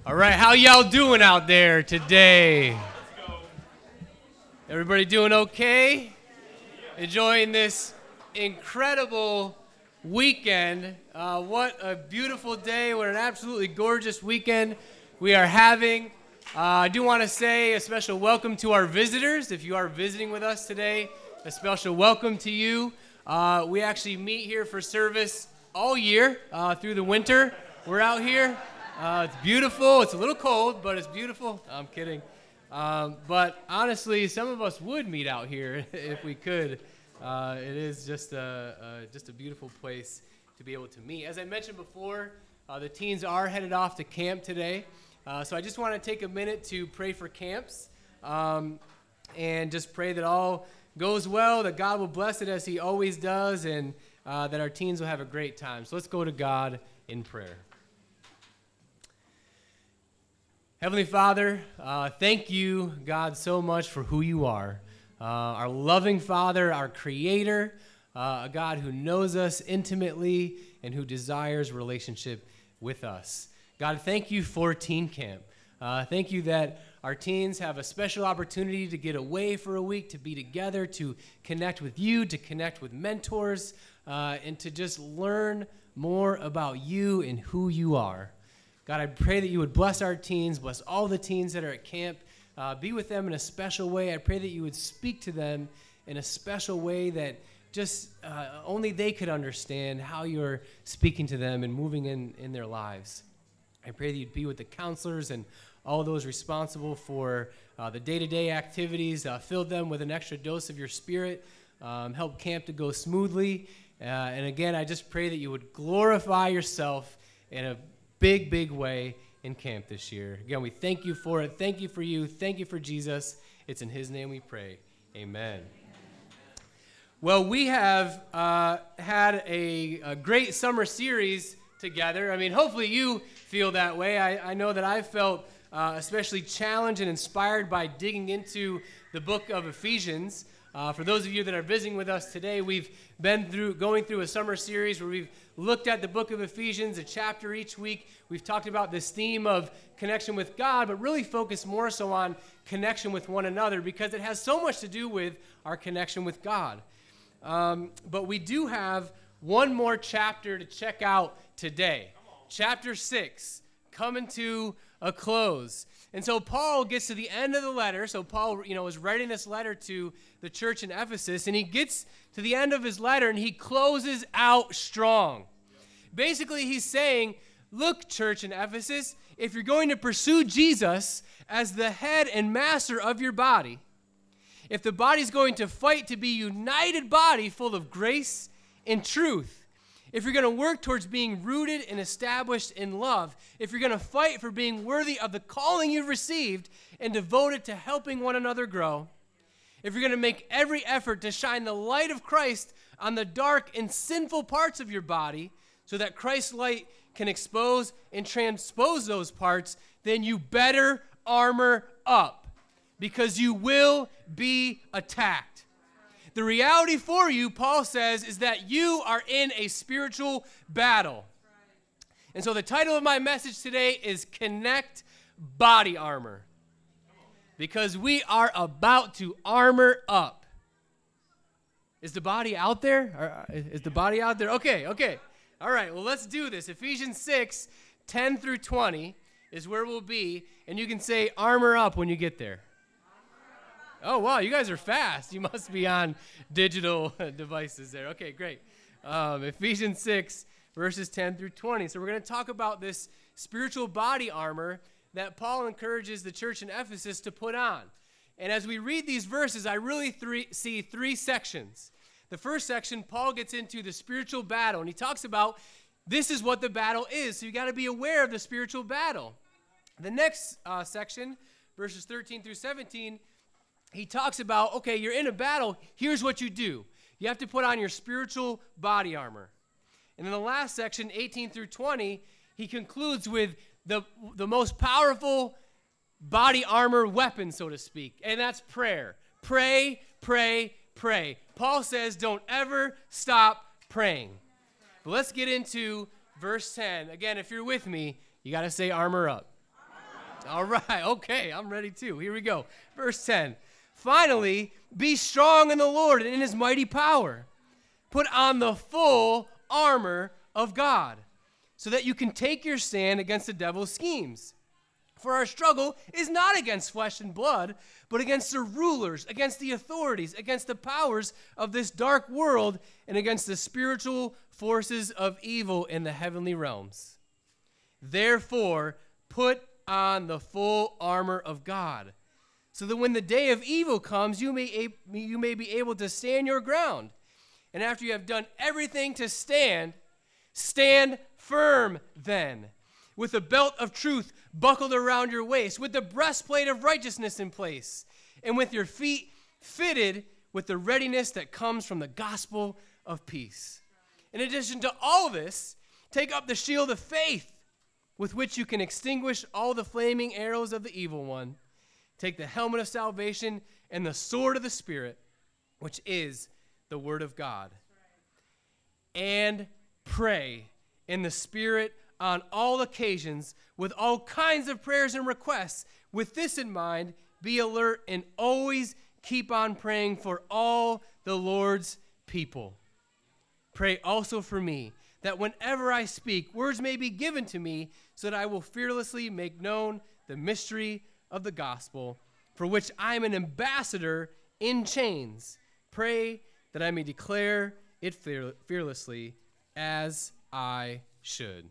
All right, how y'all doing out there today? Everybody doing okay? Enjoying this incredible weekend. What a beautiful day. What an absolutely gorgeous weekend we are having. I do want to say a special welcome to our visitors. If you are visiting with us today, a special welcome to you. We actually meet here for service all year through the winter. We're out here. It's beautiful. It's a little cold, but it's beautiful. I'm kidding. But honestly, some of us would meet out here if we could. It is just a beautiful place to be able to meet. As I mentioned before, the teens are headed off to camp today. So I just want to take a minute to pray for camps and just pray that all goes well, that God will bless it as he always does, and that our teens will have a great time. So let's go to God in prayer. Heavenly Father, thank you, God, so much for who you are. Our loving Father, our Creator, a God who knows us intimately and who desires relationship with us. God, thank you for Teen Camp. Thank you that our teens have a special opportunity to get away for a week, to be together, to connect with you, to connect with mentors, and to just learn more about you and who you are. God, I pray that you would bless our teens, bless all the teens that are at camp, be with them in a special way. I pray that you would speak to them in a special way that just only they could understand how you're speaking to them and moving in their lives. I pray that you'd be with the counselors and all those responsible for the day-to-day activities. Fill them with an extra dose of your spirit. Help camp to go smoothly. And again, I just pray that you would glorify yourself in a big way in camp this year. Again, we thank you for it. Thank you for you. Thank you for Jesus. It's in his name we pray. Amen. Well, we have had a great summer series together. I mean, hopefully you feel that way. I know that I felt especially challenged and inspired by digging into the book of Ephesians. For those of you that are visiting with us today, we've been going through a summer series where we've looked at the book of Ephesians, a chapter each week. We've talked about this theme of connection with God, but really focused more so on connection with one another because it has so much to do with our connection with God. But we do have one more chapter to check out today. Chapter 6, coming to a close. And so Paul gets to the end of the letter. So Paul, is writing this letter to the church in Ephesus, and he gets to the end of his letter, and he closes out strong. Basically, he's saying, look, church in Ephesus, if you're going to pursue Jesus as the head and master of your body, if the body's going to fight to be a united body full of grace and truth, if you're going to work towards being rooted and established in love, if you're going to fight for being worthy of the calling you've received and devoted to helping one another grow, if you're going to make every effort to shine the light of Christ on the dark and sinful parts of your body so that Christ's light can expose and transpose those parts, then you better armor up because you will be attacked. The reality for you, Paul says, is that you are in a spiritual battle. And so the title of my message today is Connect Body Armor. Because we are about to armor up. Is the body out there? Is the body out there? Okay. All right, well, let's do this. Ephesians 6, 10 through 20 is where we'll be. And you can say armor up when you get there. Oh, wow, you guys are fast. You must be on digital devices there. Okay, great. Ephesians 6, verses 10 through 20. So we're going to talk about this spiritual body armor that Paul encourages the church in Ephesus to put on. And as we read these verses, I really see three sections. The first section, Paul gets into the spiritual battle, and he talks about this is what the battle is. So you got to be aware of the spiritual battle. The next section, verses 13 through 17, he talks about, okay, you're in a battle. Here's what you do. You have to put on your spiritual body armor. And in the last section, 18 through 20, he concludes with the most powerful body armor weapon, so to speak, and that's prayer. Pray, pray, pray. Paul says don't ever stop praying. But let's get into verse 10. Again, if you're with me, you got to say armor up. All right, okay, I'm ready too. Here we go. Verse 10. Finally, be strong in the Lord and in his mighty power. Put on the full armor of God, so that you can take your stand against the devil's schemes. For our struggle is not against flesh and blood, but against the rulers, against the authorities, against the powers of this dark world, and against the spiritual forces of evil in the heavenly realms. Therefore, put on the full armor of God, so that when the day of evil comes, you may be able to stand your ground. And after you have done everything to stand, stand firm then, with the belt of truth buckled around your waist, with the breastplate of righteousness in place, and with your feet fitted with the readiness that comes from the gospel of peace. In addition to all this, take up the shield of faith, with which you can extinguish all the flaming arrows of the evil one. Take the helmet of salvation and the sword of the Spirit, which is the word of God. And pray in the Spirit on all occasions with all kinds of prayers and requests. With this in mind, be alert and always keep on praying for all the Lord's people. Pray also for me, that whenever I speak, words may be given to me, so that I will fearlessly make known the mystery of the gospel, for which I am an ambassador in chains. Pray that I may declare it fearlessly as I should.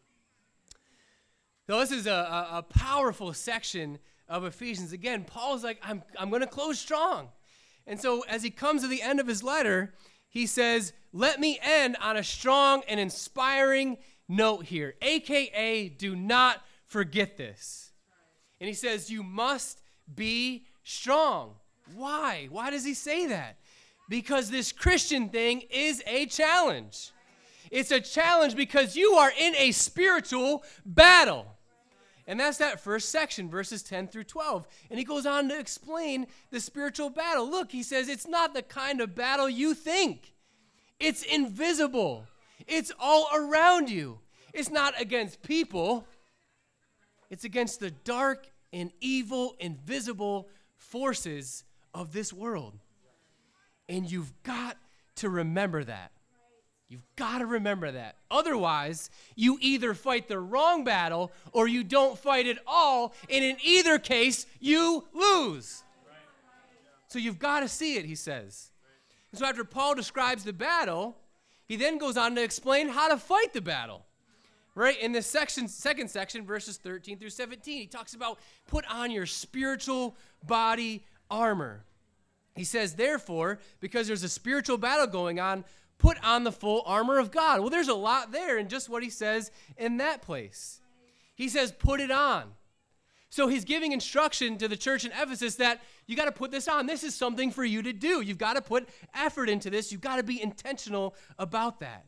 So this is a powerful section of Ephesians. Again, Paul's like, I'm going to close strong. And so as he comes to the end of his letter, he says, let me end on a strong and inspiring note here, a.k.a. do not forget this. And he says, you must be strong. Why? Why does he say that? Because this Christian thing is a challenge. It's a challenge because you are in a spiritual battle. And that's that first section, verses 10 through 12. And he goes on to explain the spiritual battle. Look, he says, it's not the kind of battle you think. It's invisible. It's all around you. It's not against people. It's against the dark and evil, invisible forces of this world. And you've got to remember that. You've got to remember that. Otherwise, you either fight the wrong battle or you don't fight at all. And in either case, you lose. So you've got to see it, he says. And so after Paul describes the battle, he then goes on to explain how to fight the battle. Right? In this second section, verses 13 through 17, he talks about put on your spiritual body armor. He says, therefore, because there's a spiritual battle going on, put on the full armor of God. Well, there's a lot there in just what he says in that place. He says, put it on. So he's giving instruction to the church in Ephesus that you got to put this on. This is something for you to do. You've got to put effort into this. You've got to be intentional about that.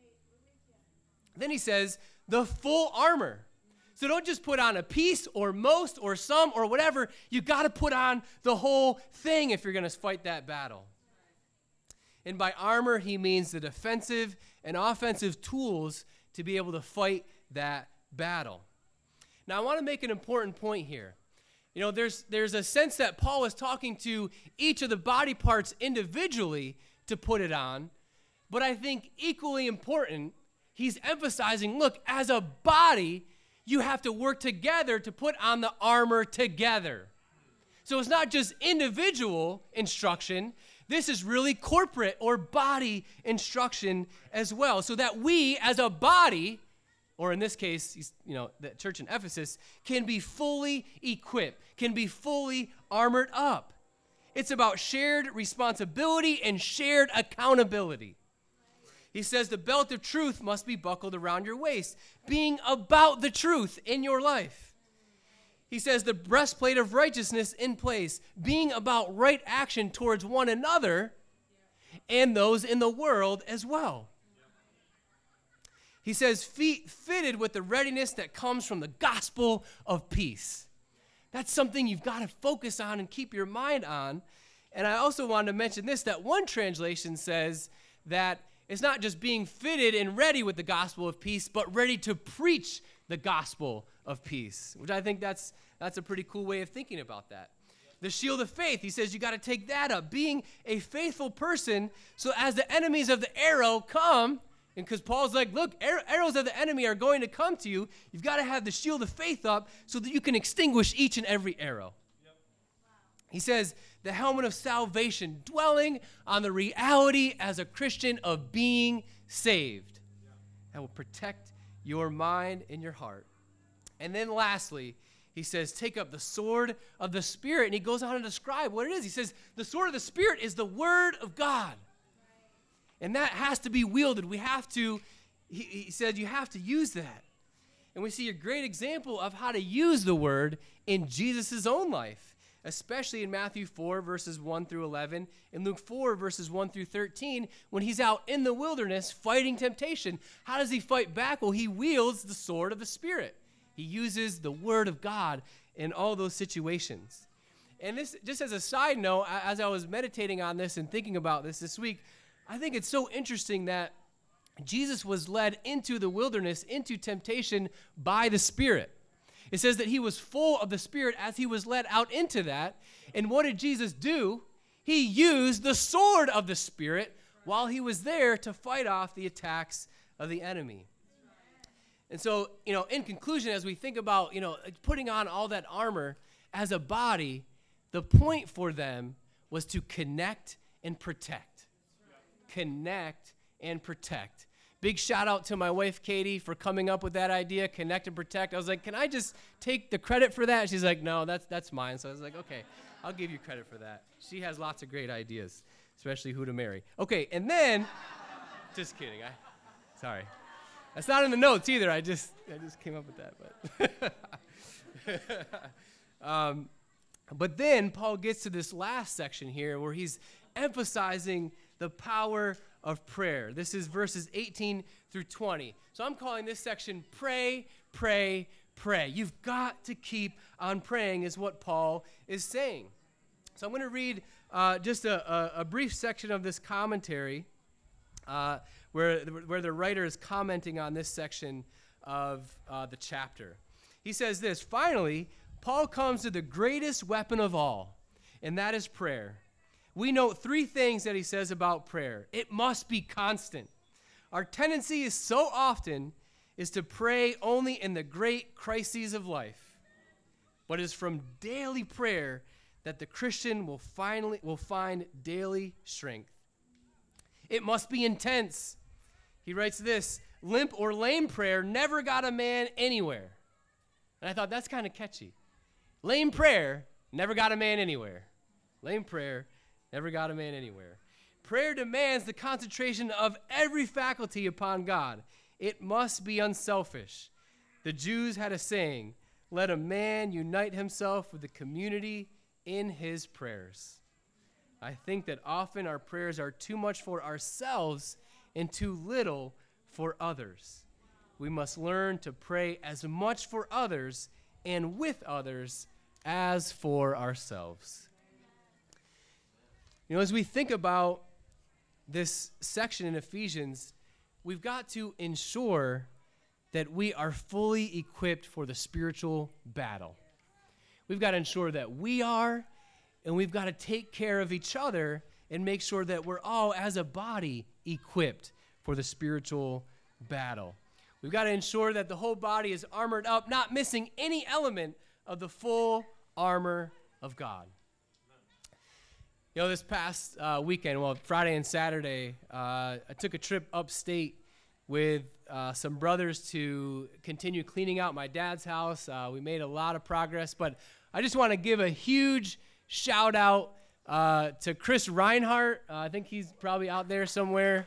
Then he says, the full armor. So don't just put on a piece or most or some or whatever. You've got to put on the whole thing if you're going to fight that battle. And by armor, he means the defensive and offensive tools to be able to fight that battle. Now, I want to make an important point here. You know, there's a sense that Paul is talking to each of the body parts individually to put it on, but I think equally important, he's emphasizing, look, as a body, you have to work together to put on the armor together. So it's not just individual instruction. This is really corporate or body instruction as well, so that we as a body, or in this case, the church in Ephesus, can be fully equipped, can be fully armored up. It's about shared responsibility and shared accountability. He says the belt of truth must be buckled around your waist, being about the truth in your life. He says the breastplate of righteousness in place, being about right action towards one another and those in the world as well. He says feet fitted with the readiness that comes from the gospel of peace. That's something you've got to focus on and keep your mind on. And I also wanted to mention this, that one translation says that it's not just being fitted and ready with the gospel of peace, but ready to preach the gospel of peace, which I think that's a pretty cool way of thinking about that. The shield of faith, he says you got to take that up, being a faithful person, so as the enemies of the arrow come, and because Paul's like, look, arrows of the enemy are going to come to you, you've got to have the shield of faith up so that you can extinguish each and every arrow. Yep. He says, the helmet of salvation, dwelling on the reality as a Christian of being saved. That will protect your mind and your heart. And then lastly, he says, take up the sword of the Spirit. And he goes on to describe what it is. He says, the sword of the Spirit is the word of God. And that has to be wielded. We have to, he said, you have to use that. And we see a great example of how to use the word in Jesus' own life, especially in Matthew 4, verses 1 through 11, and Luke 4, verses 1 through 13, when he's out in the wilderness fighting temptation. How does he fight back? Well, he wields the sword of the Spirit. He uses the word of God in all those situations. And this, just as a side note, as I was meditating on this and thinking about this week, I think it's so interesting that Jesus was led into the wilderness, into temptation by the Spirit. It says that he was full of the Spirit as he was led out into that. And what did Jesus do? He used the sword of the Spirit while he was there to fight off the attacks of the enemy. And so, in conclusion, as we think about, putting on all that armor as a body, the point for them was to connect and protect. Connect and protect. Big shout out to my wife, Katie, for coming up with that idea, connect and protect. I was like, can I just take the credit for that? She's like, no, that's mine. So I was like, okay, I'll give you credit for that. She has lots of great ideas, especially who to marry. Okay, and then, just kidding. Sorry. That's not in the notes either. I just came up with that. But then Paul gets to this last section here where he's emphasizing the power of prayer. This is verses 18 through 20. So I'm calling this section Pray, Pray, Pray. You've got to keep on praying is what Paul is saying. So I'm going to read just a brief section of this commentary where the writer is commenting on this section of the chapter. He says this, finally, Paul comes to the greatest weapon of all, and that is prayer. We note three things that he says about prayer. It must be constant. Our tendency is so often is to pray only in the great crises of life, but it is from daily prayer that the Christian will find daily strength. It must be intense. He writes this, limp or lame prayer never got a man anywhere. And I thought that's kind of catchy. Lame prayer never got a man anywhere. Lame prayer never got a man anywhere. Prayer demands the concentration of every faculty upon God. It must be unselfish. The Jews had a saying, let a man unite himself with the community in his prayers. I think that often our prayers are too much for ourselves and too little for others. We must learn to pray as much for others and with others as for ourselves. As we think about this section in Ephesians, we've got to ensure that we are fully equipped for the spiritual battle. We've got to ensure that we are, and we've got to take care of each other and make sure that we're all, as a body, equipped for the spiritual battle. We've got to ensure that the whole body is armored up, not missing any element of the full armor of God. This past weekend, Friday and Saturday, I took a trip upstate with some brothers to continue cleaning out my dad's house. We made a lot of progress, but I just want to give a huge shout out to Chris Reinhardt. I think he's probably out there somewhere.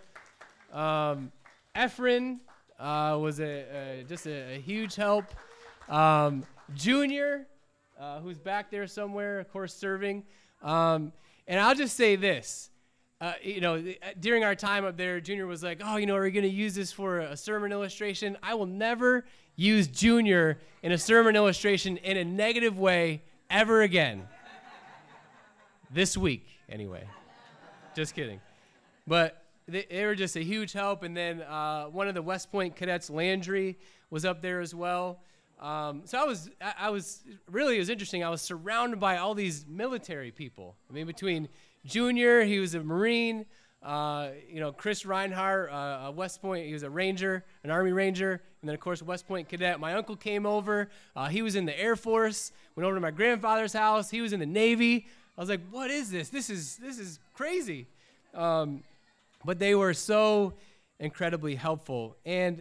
Efren was just a huge help. Junior, who's back there somewhere, of course, serving. And I'll just say this, during our time up there, Junior was like, are we going to use this for a sermon illustration? I will never use Junior in a sermon illustration in a negative way ever again. This week, anyway. Just kidding. But they were just a huge help. And then one of the West Point cadets, Landry, was up there as well. So I was really, it was interesting. I was surrounded by all these military people. I mean, between Junior, he was a Marine, Chris Reinhardt, West Point, he was a Ranger, an Army Ranger, and then of course West Point cadet. My uncle came over. He was in the Air Force. Went over to my grandfather's house. He was in the Navy. I was like, what is this? This is crazy. But they were so incredibly helpful. And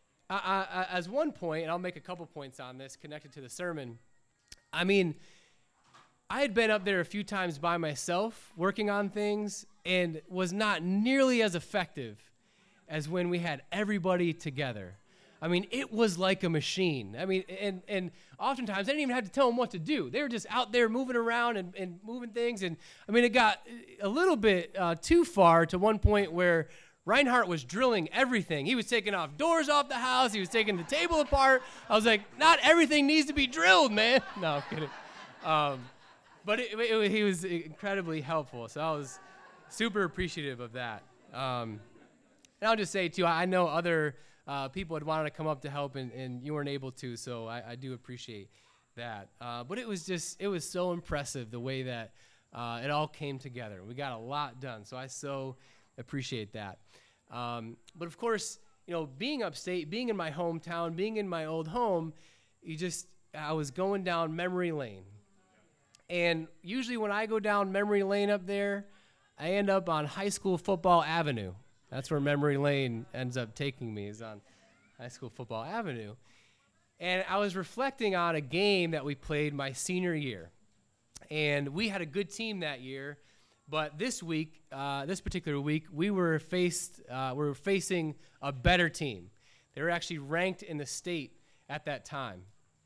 as one point, and I'll make a couple points on this connected to the sermon, I mean, I had been up there a few times by myself working on things and was not nearly as effective as when we had everybody together. I mean, it was like a machine. I mean, and oftentimes I didn't even have to tell them what to do. They were just out there moving around and moving things. And I mean, it got a little bit too far to one point where Reinhardt was drilling everything. He was taking off doors off the house. He was taking the table apart. I was like, not everything needs to be drilled, man. No, I'm kidding. But he was incredibly helpful. So I was super appreciative of that. And I'll just say, too, I know other people had wanted to come up to help, and you weren't able to, so I do appreciate that. But it was so impressive the way that it all came together. We got a lot done, so I so appreciate that. But of course, being upstate, being in my hometown, being in my old home, I was going down memory lane. And usually when I go down memory lane up there, I end up on High School Football Avenue. That's where memory lane ends up taking me, is on High School Football Avenue. And I was reflecting on a game that we played my senior year. And we had a good team that year. But this particular week, we were facing a better team. They were actually ranked in the state at that time.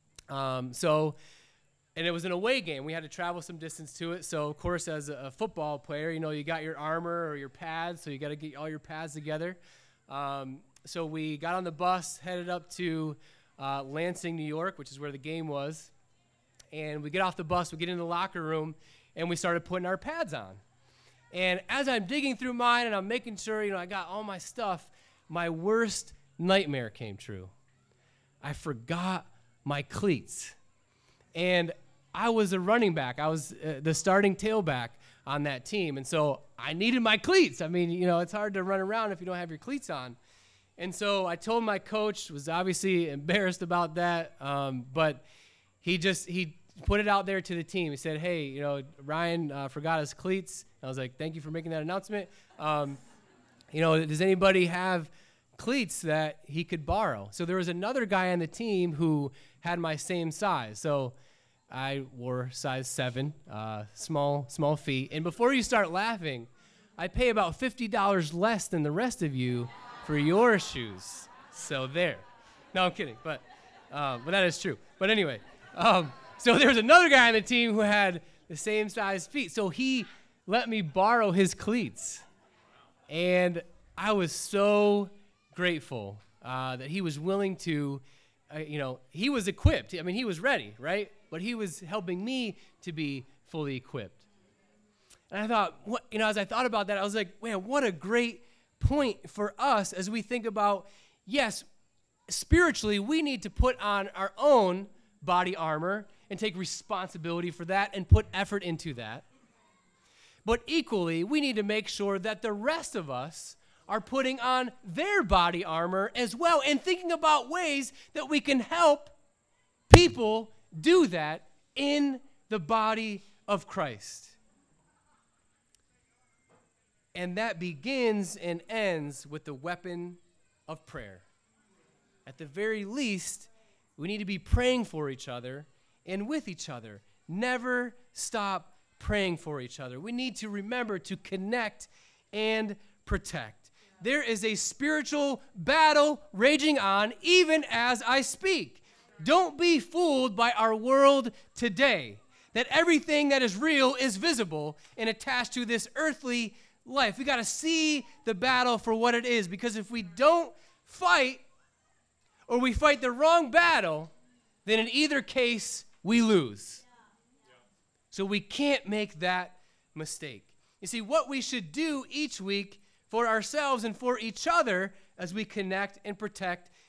And it was an away game. We had to travel some distance to it. So, of course, as a football player, you got your armor or your pads, so you got to get all your pads together. So we got on the bus, headed up to Lansing, New York, which is where the game was. And we get off the bus, we get in the locker room, and we started putting our pads on. And as I'm digging through mine and I'm making sure, I got all my stuff, my worst nightmare came true. I forgot my cleats. And I was a running back. I was the starting tailback on that team. And so I needed my cleats. I mean, it's hard to run around if you don't have your cleats on. And so I told my coach, was obviously embarrassed about that, but he put it out there to the team. He said, hey, Ryan forgot his cleats. I was like, thank you for making that announcement. Does anybody have cleats that he could borrow? So there was another guy on the team who had my same size. So I wore size 7, small feet. And before you start laughing, I pay about $50 less than the rest of you for your shoes. So there. No, I'm kidding, but that is true. But anyway, so there was another guy on the team who had the same size feet. So he let me borrow his cleats. And I was so grateful that he was willing to, he was equipped. I mean, he was ready, right? But he was helping me to be fully equipped. And I thought, as I thought about that, I was like, man, what a great point for us as we think about, yes, spiritually, we need to put on our own body armor and take responsibility for that and put effort into that. But equally, we need to make sure that the rest of us are putting on their body armor as well and thinking about ways that we can help people do that in the body of Christ. And that begins and ends with the weapon of prayer. At the very least, we need to be praying for each other and with each other. Never stop praying for each other. We need to remember to connect and protect. There is a spiritual battle raging on even as I speak. Don't be fooled by our world today, that everything that is real is visible and attached to this earthly life. We got to see the battle for what it is, because if we don't fight, or we fight the wrong battle, then in either case, we lose. So we can't make that mistake. You see, what we should do each week for ourselves and for each other as we connect and protect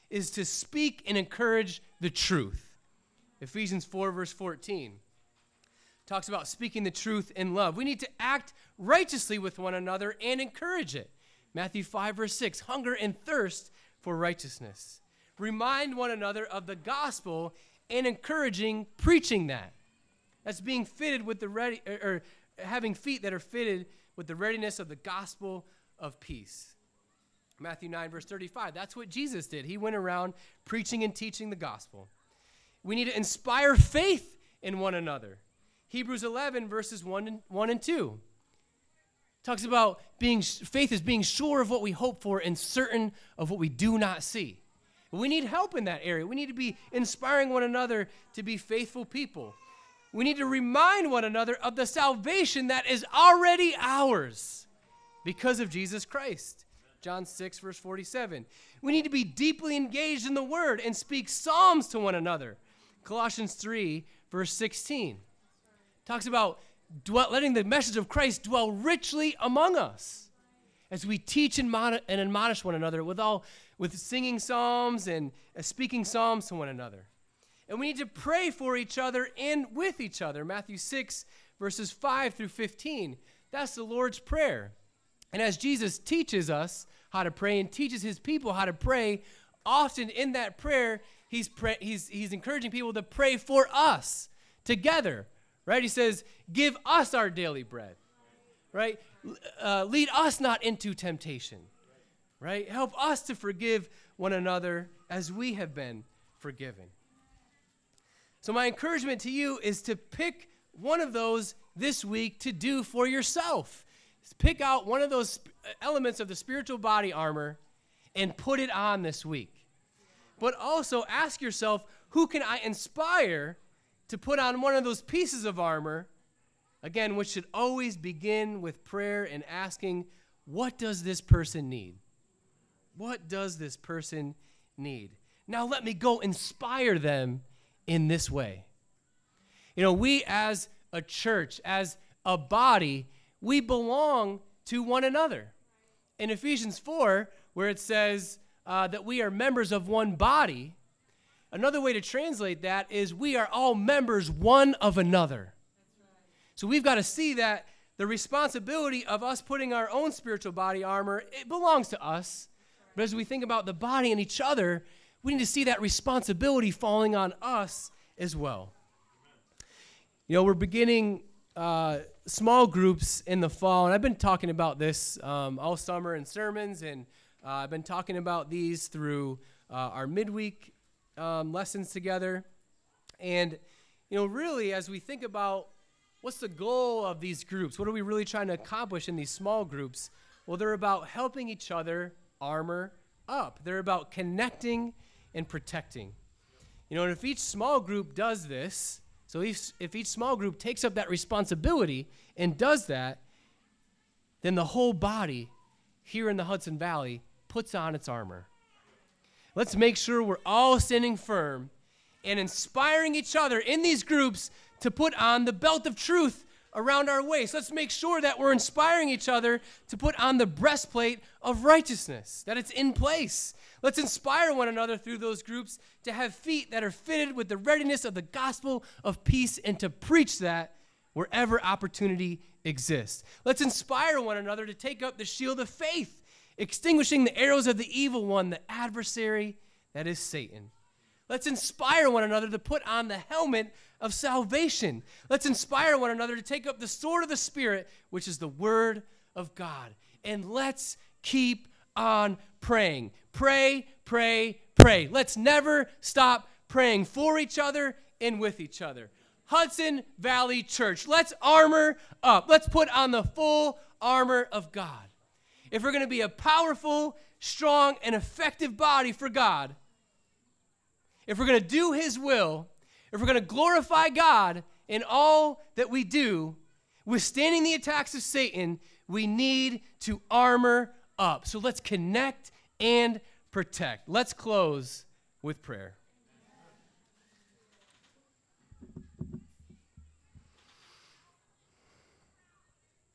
is to speak and encourage the truth. Ephesians 4, verse 14 talks about speaking the truth in love. We need to act righteously with one another and encourage it. Matthew 5, verse 6, hunger and thirst for righteousness. Remind one another of the gospel and encouraging preaching that. That's being fitted with the ready, or having feet that are fitted with the readiness of the gospel of peace. Matthew 9, verse 35, that's what Jesus did. He went around preaching and teaching the gospel. We need to inspire faith in one another. Hebrews 11, verses 1 and 2 talks about faith is being sure of what we hope for and certain of what we do not see. We need help in that area. We need to be inspiring one another to be faithful people. We need to remind one another of the salvation that is already ours because of Jesus Christ. John 6, verse 47. We need to be deeply engaged in the word and speak psalms to one another. Colossians 3, verse 16. Talks about letting the message of Christ dwell richly among us as we teach and admonish one another with singing psalms and speaking psalms to one another. And we need to pray for each other and with each other. Matthew 6, verses 5 through 15. That's the Lord's Prayer. And as Jesus teaches us how to pray and teaches his people how to pray, often in that prayer, he's encouraging people to pray for us together. Right? He says, give us our daily bread. Right? Lead us not into temptation. Right? Help us to forgive one another as we have been forgiven. So my encouragement to you is to pick one of those this week to do for yourself. Pick out one of those elements of the spiritual body armor and put it on this week. But also ask yourself, who can I inspire to put on one of those pieces of armor, again, which should always begin with prayer and asking, what does this person need? What does this person need? Now let me go inspire them in this way. You know, we as a church, as a body, we belong to one another. In Ephesians 4, where it says that we are members of one body, another way to translate that is we are all members one of another. So we've got to see that the responsibility of us putting our own spiritual body armor, it belongs to us. But as we think about the body and each other, we need to see that responsibility falling on us as well. You know, we're beginning small groups in the fall, and I've been talking about this all summer in sermons, and I've been talking about these through our midweek lessons together. And, you know, really, as we think about what's the goal of these groups, what are we really trying to accomplish in these small groups? Well, they're about helping each other armor up. They're about connecting and protecting. You know, and if each small group does this, so if each small group takes up that responsibility and does that, then the whole body here in the Hudson Valley puts on its armor. Let's make sure we're all standing firm and inspiring each other in these groups to put on the belt of truth around our waist. Let's make sure that we're inspiring each other to put on the breastplate of righteousness, that it's in place. Let's inspire one another through those groups to have feet that are fitted with the readiness of the gospel of peace and to preach that wherever opportunity exists. Let's inspire one another to take up the shield of faith, extinguishing the arrows of the evil one, the adversary that is Satan. Let's inspire one another to put on the helmet of salvation. Let's inspire one another to take up the sword of the Spirit, which is the word of God. And let's keep on praying. Pray, pray, pray. Let's never stop praying for each other and with each other. Hudson Valley Church, let's armor up. Let's put on the full armor of God. If we're going to be a powerful, strong, and effective body for God, if we're going to do his will, if we're going to glorify God in all that we do, withstanding the attacks of Satan, we need to armor up. So let's connect and protect. Let's close with prayer.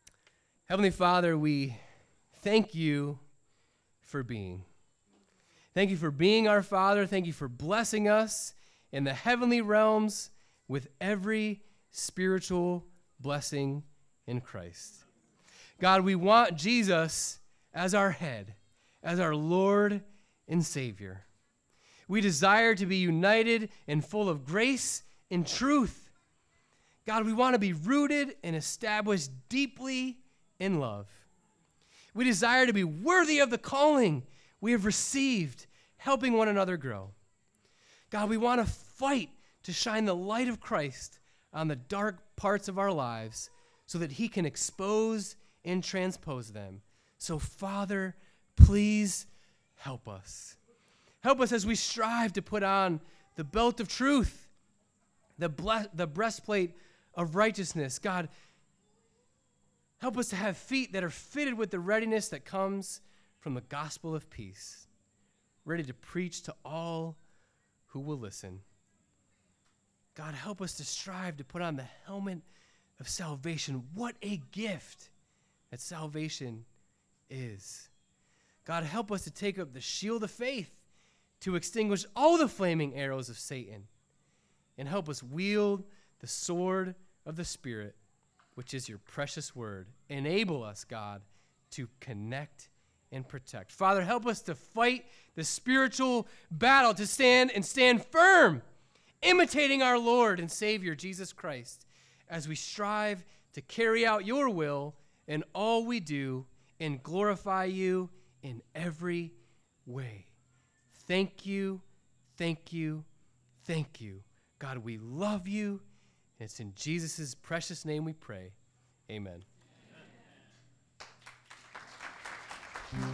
Heavenly Father, we thank you for being. Thank you for being our Father. Thank you for blessing us in the heavenly realms with every spiritual blessing in Christ. God, we want Jesus as our head, as our Lord and Savior. We desire to be united and full of grace and truth. God, we want to be rooted and established deeply in love. We desire to be worthy of the calling we have received, helping one another grow. God, we want to fight to shine the light of Christ on the dark parts of our lives so that he can expose and transpose them. So, Father, please help us. Help us as we strive to put on the belt of truth, the breastplate of righteousness. God, help us to have feet that are fitted with the readiness that comes from the gospel of peace, ready to preach to all who will listen. God, help us to strive to put on the helmet of salvation. What a gift that salvation is. God, help us to take up the shield of faith to extinguish all the flaming arrows of Satan, and help us wield the sword of the Spirit, which is your precious word. Enable us, God, to connect and protect. Father, help us to fight the spiritual battle, to stand firm, imitating our Lord and Savior, Jesus Christ, as we strive to carry out your will in all we do and glorify you in every way. Thank you, thank you, thank you. God, we love you. And it's in Jesus' precious name we pray. Amen.